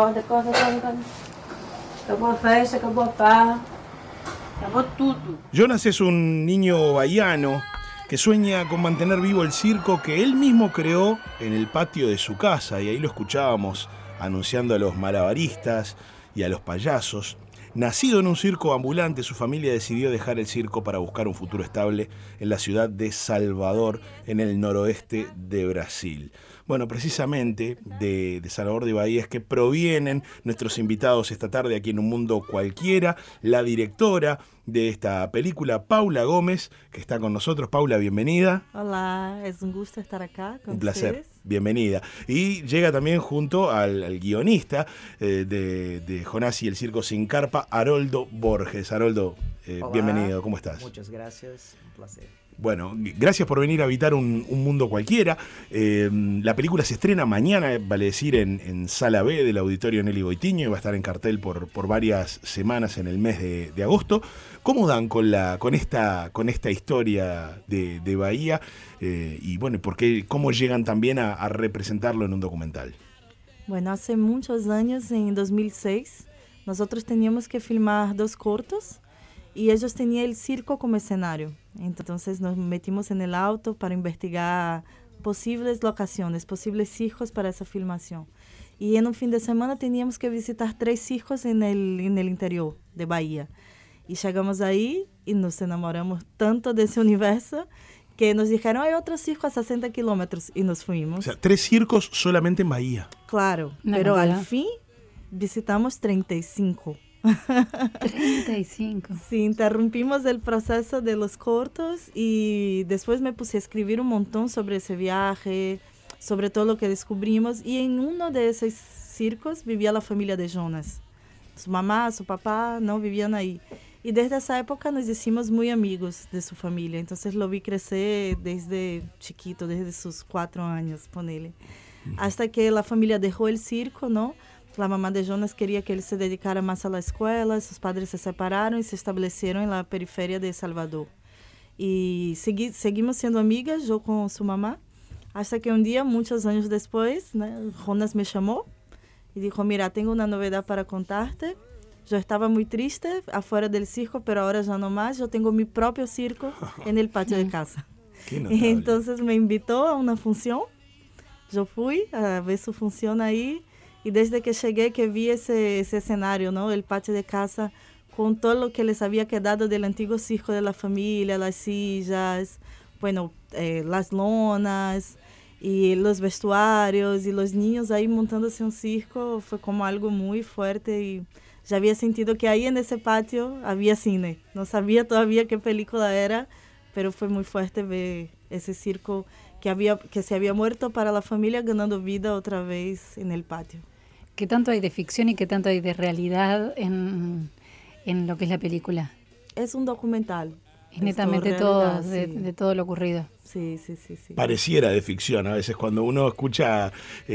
Acabou a festa, acabou a farra, acabou tudo. Jonas es un niño bahiano que sueña con mantener vivo el circo que él mismo creó en el patio de su casa, y ahí lo escuchábamos anunciando a los malabaristas y a los payasos. Nacido en un circo ambulante, su familia decidió dejar el circo para buscar un futuro estable en la ciudad de Salvador, en el noroeste de Brasil. Bueno, precisamente de Salvador de Bahía es que provienen nuestros invitados esta tarde aquí en Un Mundo Cualquiera, la directora de esta película, Paula Gómez, que está con nosotros. Paula, bienvenida. Hola, es un gusto estar acá con Un placer, ustedes. bienvenida. Y llega también junto al guionista de Jonás y el Circo Sin Carpa, Haroldo Borges. Haroldo, bienvenido, ¿cómo estás? Muchas gracias, un placer. Bueno, gracias por venir a habitar un mundo cualquiera. La película se estrena mañana, vale decir, en Sala B del Auditorio Nelly Goitiño, y va a estar en cartel por varias semanas en el mes de agosto. ¿Cómo dan con esta historia de Bahía? Y bueno, ¿cómo llegan también a representarlo en un documental? Bueno, hace muchos años, en 2006, nosotros teníamos que filmar 2 cortos y ellos tenían el circo como escenario. Entonces nos metimos en el auto para investigar posibles locaciones, posibles circos para esa filmación. Y en un fin de semana teníamos que visitar 3 circos en el interior de Bahía. Y llegamos ahí y nos enamoramos tanto de ese universo que nos dijeron, hay otro circo a 60 kilómetros, y nos fuimos. O sea, 3 circos solamente en Bahía. Claro, pero al fin visitamos 35. 35. Sí, interrumpimos el proceso de los cortos y después me puse a escribir un montón sobre ese viaje, sobre todo lo que descubrimos. Y en uno de esos circos vivía la familia de Jonas. Su mamá, su papá, no vivían ahí. Y desde esa época nos hicimos muy amigos de su familia. Entonces lo vi crecer desde chiquito, desde sus 4 años, ponele. Hasta que la familia dejó el circo, ¿no? La mamá de Jonas quería que él se dedicara más a la escuela, sus padres se separaron y se establecieron en la periferia de Salvador. Y seguimos siendo amigas, yo con su mamá, hasta que un día, muchos años después, ¿no? Jonas me llamó y dijo, mira, tengo una novedad para contarte. Yo estaba muy triste afuera del circo, pero ahora ya no más, yo tengo mi propio circo en el patio de casa. Entonces me invitó a una función, yo fui a ver su función ahí. Y desde que llegué, que vi ese escenario, ¿no? El patio de casa, con todo lo que les había quedado del antiguo circo de la familia, las sillas, bueno, las lonas y los vestuarios y los niños ahí montándose un circo, fue como algo muy fuerte y ya había sentido que ahí en ese patio había cine. No sabía todavía qué película era, pero fue muy fuerte ver ese circo que se había muerto para la familia ganando vida otra vez en el patio. ¿Qué tanto hay de ficción y qué tanto hay de realidad en lo que es la película? Es un documental. Es netamente todo, de todo lo ocurrido. Sí. Pareciera de ficción a veces cuando uno escucha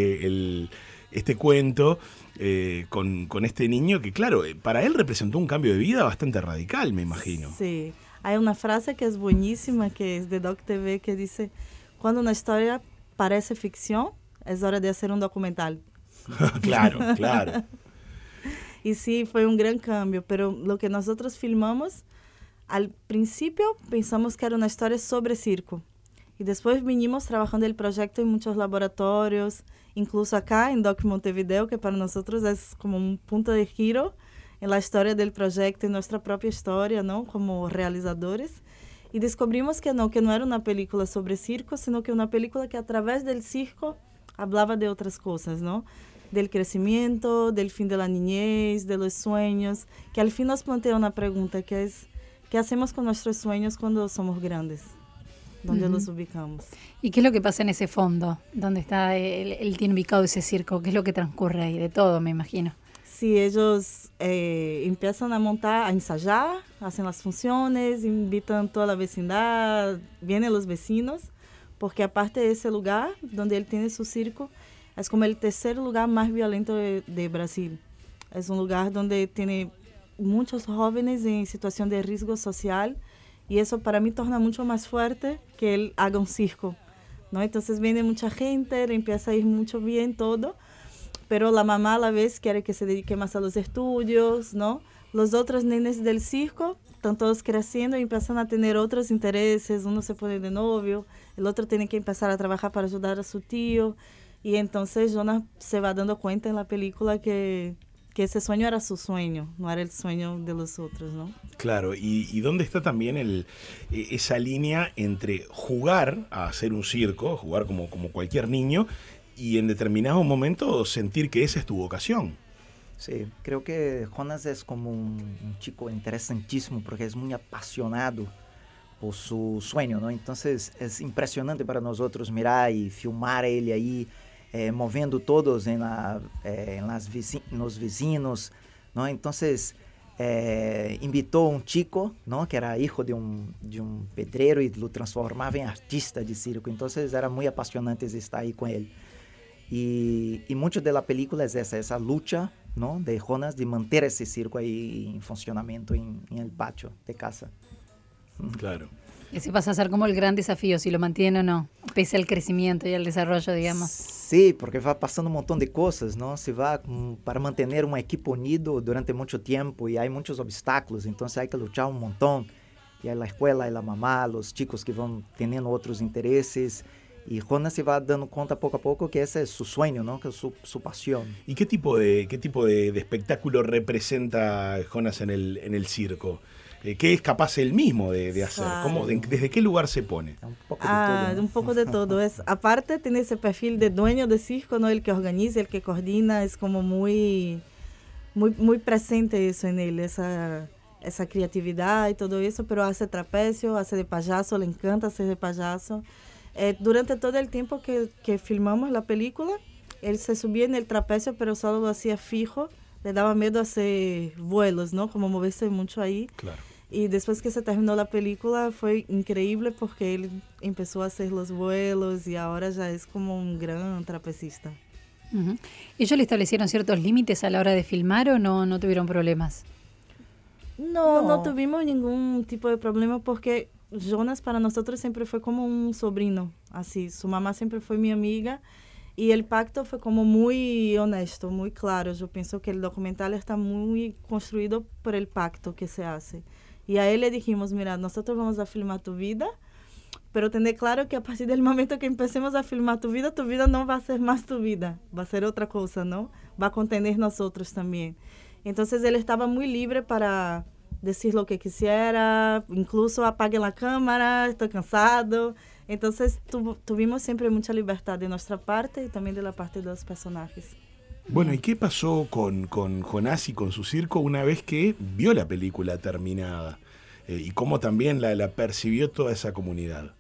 este cuento con este niño que, claro, para él representó un cambio de vida bastante radical, me imagino. Sí, hay una frase que es buenísima, que es de Doc TV, que dice, cuando una historia parece ficción, es hora de hacer un documental. Claro. Y sí, fue un gran cambio, pero lo que nosotros filmamos, al principio pensamos que era una historia sobre circo. Y después vinimos trabajando el proyecto en muchos laboratorios, incluso acá en Doc Montevideo, que para nosotros es como un punto de giro en la historia del proyecto, en nuestra propia historia, ¿no? Como realizadores. Y descubrimos que no era una película sobre circo, sino que una película que a través del circo hablaba de otras cosas, ¿no? Del crecimiento, del fin de la niñez, de los sueños, que al fin nos plantea una pregunta que es, ¿qué hacemos con nuestros sueños cuando somos grandes? ¿Dónde los ubicamos? ¿Y qué es lo que pasa en ese fondo? ¿Dónde está él tiene ubicado ese circo? ¿Qué es lo que transcurre ahí? De todo, me imagino. Sí, ellos empiezan a montar, a ensayar, hacen las funciones, invitan toda la vecindad, vienen los vecinos, porque aparte de ese lugar donde él tiene su circo, es como el tercer lugar más violento de Brasil. Es un lugar donde tiene muchos jóvenes en situación de riesgo social y eso para mí torna mucho más fuerte que él haga un circo, ¿no? Entonces viene mucha gente, le empieza a ir mucho bien todo, pero la mamá a la vez quiere que se dedique más a los estudios, ¿no? Los otros nenes del circo están todos creciendo y empiezan a tener otros intereses, uno se pone de novio, el otro tiene que empezar a trabajar para ayudar a su tío, y entonces Jonas se va dando cuenta en la película que ese sueño era su sueño, no era el sueño de los otros, ¿no? Claro, y dónde está también esa línea entre jugar a hacer un circo, jugar como cualquier niño, y en determinado momento sentir que esa es tu vocación. Sí, creo que Jonas es como un chico interesantísimo porque es muy apasionado por su sueño, ¿no? Entonces es impresionante para nosotros mirar y filmar él ahí, moviendo todos los vecinos, ¿no? Entonces invitó a un chico, ¿no? Que era hijo de un pedrero y lo transformaba en artista de circo. Entonces era muy apasionante estar ahí con él. Y mucho de la película es esa lucha, ¿no? De Jonas de manter ese circo ahí en funcionamiento en el patio de casa. Claro. Ese pasa a ser como el gran desafío, si lo mantiene o no, pese al crecimiento y al desarrollo, digamos. Sí, porque va pasando un montón de cosas, ¿no? Se va para mantener un equipo unido durante mucho tiempo y hay muchos obstáculos, entonces hay que luchar un montón. Y hay la escuela, hay la mamá, los chicos que van teniendo otros intereses. Y Jonas se va dando cuenta poco a poco que ese es su sueño, ¿no? Que es su pasión. ¿Y qué tipo de espectáculo representa Jonas en el circo? ¿Qué es capaz él mismo de hacer? ¿Desde qué lugar se pone? Un poco de todo, ¿no? Un poco de todo. Aparte tiene ese perfil de dueño de circo, ¿no? El que organiza, el que coordina, es como muy presente eso en él, esa creatividad y todo eso, pero hace trapecio, hace de payaso, le encanta hacer de payaso. Durante todo el tiempo que filmamos la película, él se subía en el trapecio, pero solo lo hacía fijo. Le daba miedo hacer vuelos, ¿no? Como moverse mucho ahí. Claro. Y después que se terminó la película fue increíble porque él empezó a hacer los vuelos y ahora ya es como un gran trapecista. Uh-huh. ¿Ellos le establecieron ciertos límites a la hora de filmar o no tuvieron problemas? No tuvimos ningún tipo de problema porque Jonas para nosotros siempre fue como un sobrino, así. Su mamá siempre fue mi amiga y el pacto fue como muy honesto, muy claro. Yo pienso que el documental está muy construido por el pacto que se hace. Y a él le dijimos, mira, nosotros vamos a filmar tu vida, pero tener claro que a partir del momento que empecemos a filmar tu vida no va a ser más tu vida, va a ser otra cosa, ¿no? Va a contener nosotros también. Entonces él estaba muy libre para decir lo que quisiera, incluso apague la cámara, estoy cansado. Entonces tuvimos siempre mucha libertad de nuestra parte y también de la parte de los personajes. Bueno, ¿y qué pasó con Jonás y con su circo una vez que vio la película terminada? Y cómo también la percibió toda esa comunidad.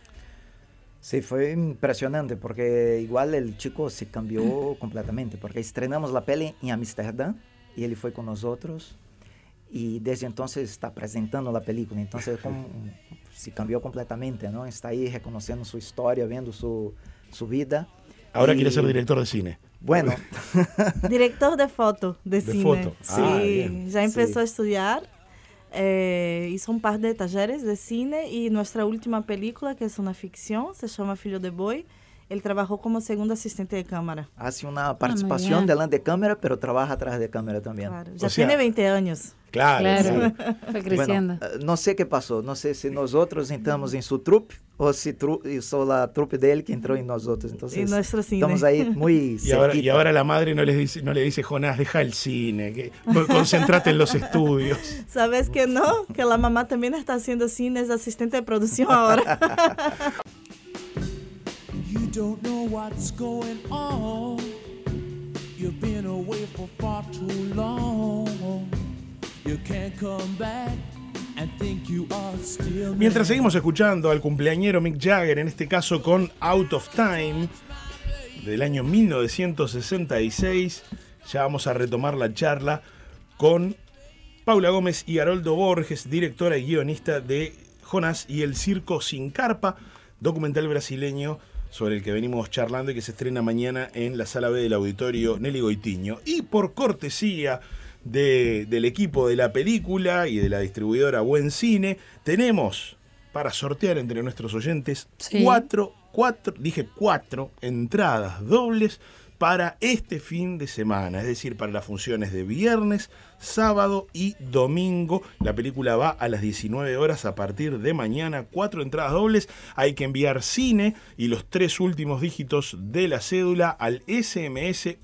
Sí, fue impresionante porque igual el chico se cambió completamente, porque estrenamos la peli en Amsterdam y él fue con nosotros y desde entonces está presentando la película, entonces se cambió completamente, ¿no? Está ahí reconociendo su historia, viendo su vida. Ahora quiere ser director de cine. Bueno. Director de foto, de cine. Foto. Sí, ya empezó sí. a estudiar, hizo un par de talleres de cine y nuestra última película, que es una ficción, se llama Filho de Boi. Él trabajó como segundo asistente de cámara. Hace una participación delante de cámara, pero trabaja atrás de cámara también. Claro, ya tiene 20 años. Claro. Sí. Fue creciendo. Bueno, no sé qué pasó, no sé si nosotros entramos en su trupe o si hizo la trupe de él que entró en nosotros. Entonces, en nuestro cine. Estamos ahí muy y ahora la madre no le dice, Jonás, deja el cine, concéntrate en los estudios. ¿Sabes que no? Que la mamá también está haciendo cine, es asistente de producción ahora. You don't know what's going on. You've been away for far too long. You can't come back and think you are still. Mientras seguimos escuchando al cumpleañero Mick Jagger, en este caso con Out of Time, del año 1966, ya vamos a retomar la charla con Paula Gómez y Haroldo Borges, directora y guionista de Jonás y el circo sin carpa, documental brasileño sobre el que venimos charlando y que se estrena mañana en la Sala B del Auditorio Nelly Goitiño. Y por cortesía del equipo de la película y de la distribuidora Buen Cine, tenemos para sortear entre nuestros oyentes cuatro entradas dobles para este fin de semana, es decir, para las funciones de viernes, sábado y domingo. La película va a las 19 horas a partir de mañana, 4 entradas dobles. Hay que enviar cine y los 3 últimos dígitos de la cédula al SMS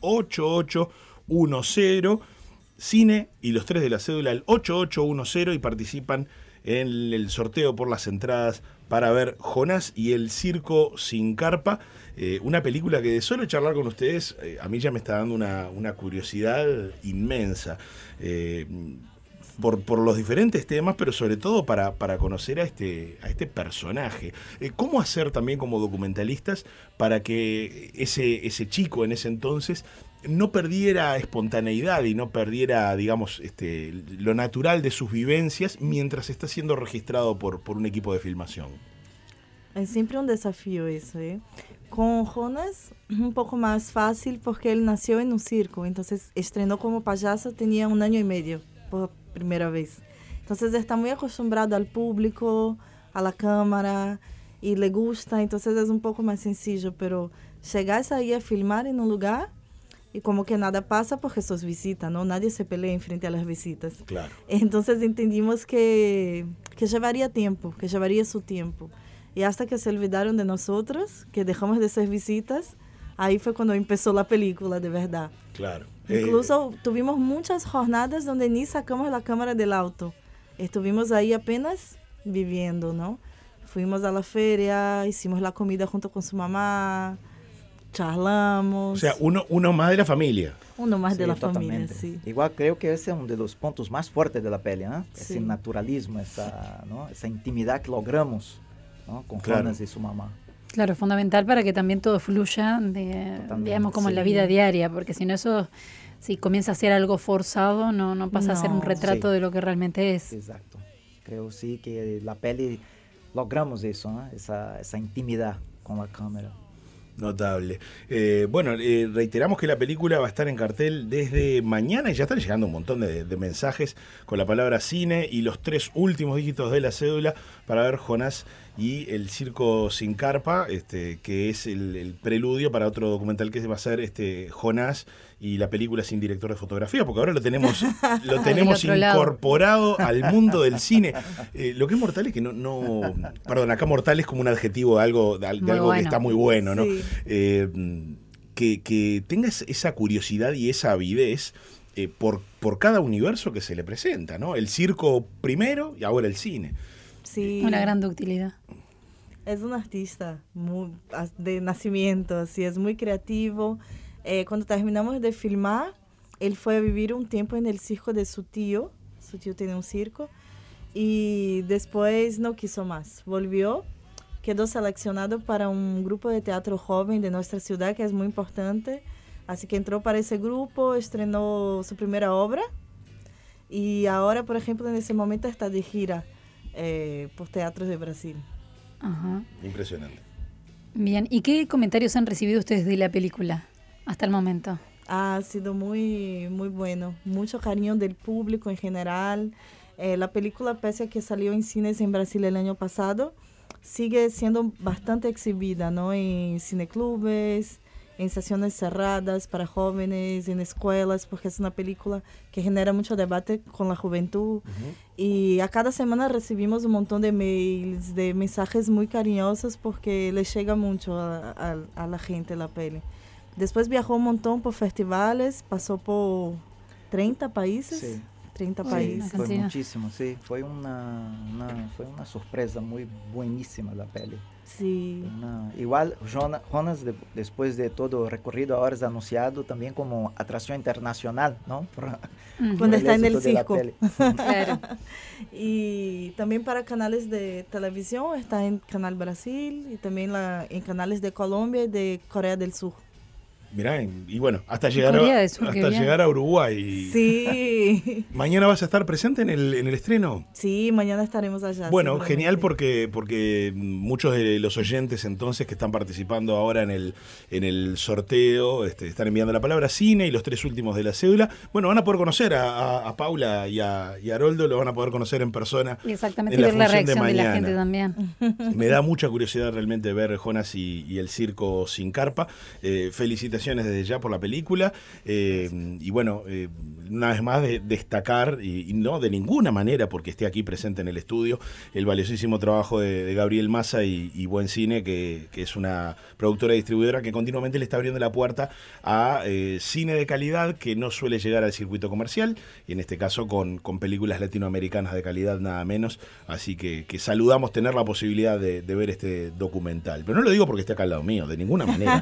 8810, cine y los 3 de la cédula al 8810 y participan en el sorteo por las entradas para ver Jonás y el circo sin carpa. Una película que de solo charlar con ustedes a mí ya me está dando una curiosidad inmensa por los diferentes temas, pero sobre todo para conocer a este personaje. ¿Cómo hacer también como documentalistas para que ese chico en ese entonces no perdiera espontaneidad y no perdiera, digamos, lo natural de sus vivencias mientras está siendo registrado por un equipo de filmación? Es siempre un desafío eso, ¿eh? Con Jonás, un poco más fácil porque él nació en un circo, entonces estrenó como payaso, tenía 1 año y medio por primera vez. Entonces está muy acostumbrado al público, a la cámara, y le gusta, entonces es un poco más sencillo, pero llegas ahí a filmar en un lugar y como que nada pasa porque sos visita, ¿no? Nadie se pelea en frente a las visitas. Claro. Entonces entendimos que llevaría tiempo, que llevaría su tiempo. Y hasta que se olvidaron de nosotros, que dejamos de ser visitas, ahí fue cuando empezó la película de verdad. Claro. Incluso tuvimos muchas jornadas donde ni sacamos la cámara del auto. Estuvimos ahí apenas viviendo, ¿no? Fuimos a la feria, hicimos la comida junto con su mamá, charlamos. O sea, uno más de la familia. Uno más Sí, de la totalmente. familia, sí. Igual creo que ese es uno de los puntos más fuertes de la peli, ¿no? Sí. Ese naturalismo, esa intimidad que logramos, ¿no? Con Claro. Jonás y su mamá. Claro, fundamental para que también todo fluya, digamos, como en la vida diaria, porque si no eso, si comienza a ser algo forzado, no pasa a ser un No. retrato Sí. de lo que realmente es. Exacto. Creo sí que la peli logramos eso, ¿no? Esa intimidad con la cámara. Notable. Reiteramos que la película va a estar en cartel desde mañana y ya están llegando un montón de mensajes con la palabra cine y los 3 últimos dígitos de la cédula para ver Jonás y el circo sin carpa, que es el preludio para otro documental que va a ser Jonás y la película sin director de fotografía, porque ahora lo tenemos otro lado. incorporado al mundo del cine. Lo que es mortal es que perdón, acá mortal es como un adjetivo de algo que bueno. está muy bueno, ¿no? Sí. Que tengas esa curiosidad y esa avidez por cada universo que se le presenta, ¿no? El circo primero y ahora el cine. Sí. Una gran ductilidad. Es un artista de nacimiento, así, es muy creativo. Cuando terminamos de filmar, él fue a vivir un tiempo en el circo de su tío tiene un circo, y después no quiso más, volvió, quedó seleccionado para un grupo de teatro joven de nuestra ciudad, que es muy importante, así que entró para ese grupo, estrenó su primera obra, y ahora, por ejemplo, en ese momento está de gira por teatros de Brasil. Ajá. Impresionante. Bien, ¿y qué comentarios han recibido ustedes de la película hasta el momento? Ha sido muy, muy bueno. Mucho cariño del público en general. La película, pese a que salió en cines en Brasil el año pasado, sigue siendo bastante exhibida, ¿no? En cineclubes, en sesiones cerradas para jóvenes, en escuelas, porque es una película que genera mucho debate con la juventud. Uh-huh. Y a cada semana recibimos un montón de mails, de mensajes muy cariñosos, porque le llega mucho a la gente la peli. Después viajó un montón por festivales, pasó por 30 países. Sí. 30 Sí, países. Fue cantidad. muchísimo, sí. Fue una sorpresa muy buenísima la peli. Sí. Igual, Jonás, después de todo el recorrido, ahora es anunciado también como atracción internacional, ¿no? Cuando está en el éxito de la circo. peli. Claro. Y también para canales de televisión, está en Canal Brasil y también en canales de Colombia y de Corea del Sur. Mirá, y bueno, hasta llegar Corea del Sur, qué bien. llegar a Uruguay. Sí, ¿Mañana vas a estar presente en el estreno? sí, mañana estaremos allá. Bueno, seguramente. genial porque muchos de los oyentes entonces que están participando ahora en el sorteo están enviando la palabra cine y los 3 últimos de la cédula. Bueno, van a poder conocer a Paula y a Haroldo, lo van a poder conocer en persona. Exactamente, en y ver la función de reacción de la mañana. gente también. Me da mucha curiosidad realmente ver Jonás y el circo sin carpa. Felicitaciones felicitaciones desde ya por la película. Y bueno, una vez más destacar, y no de ninguna manera porque esté aquí presente en el estudio, el valiosísimo trabajo de Gabriel Massa y Buen Cine, que es una productora y distribuidora que continuamente le está abriendo la puerta a cine de calidad que no suele llegar al circuito comercial, y en este caso con películas latinoamericanas de calidad nada menos. Así que saludamos tener la posibilidad de ver este documental. Pero no lo digo porque esté acá al lado mío, de ninguna manera.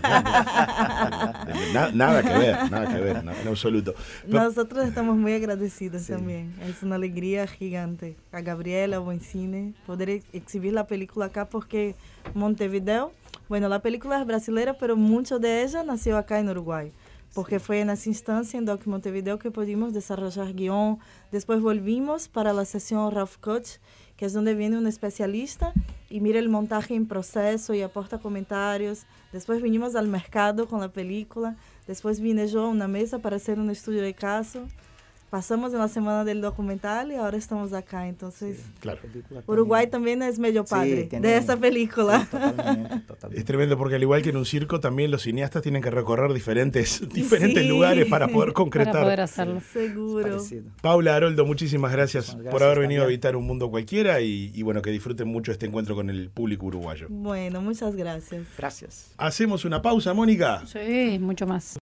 Nada que ver, en absoluto. Pero, nosotros estamos muy agradecidos también. Es una alegría gigante. A Gabriela, Buen Cine, poder exhibir la película acá porque Montevideo, bueno, la película es brasileira, pero mucho de ella nació acá en Uruguay. Porque fue en esa instancia en Doc Montevideo que pudimos desarrollar guión. Después volvimos para la sesión Ralph Coach, que es donde viene un especialista y mira el montaje en proceso y aporta comentarios. Después vinimos al mercado con la película. Después vine yo a una mesa para hacer un estudio de caso. Pasamos en la semana del documental y ahora estamos acá. Entonces, claro. Uruguay también es medio padre de esa película. Sí, totalmente. Es tremendo porque al igual que en un circo, también los cineastas tienen que recorrer diferentes lugares para poder concretar. Para poder hacerlo. Seguro. Paula, Haroldo, muchísimas gracias por haber venido también. a Habitar un Mundo Cualquiera y bueno, que disfruten mucho este encuentro con el público uruguayo. Bueno, muchas gracias. Gracias. Hacemos una pausa, Mónica. Sí, mucho más.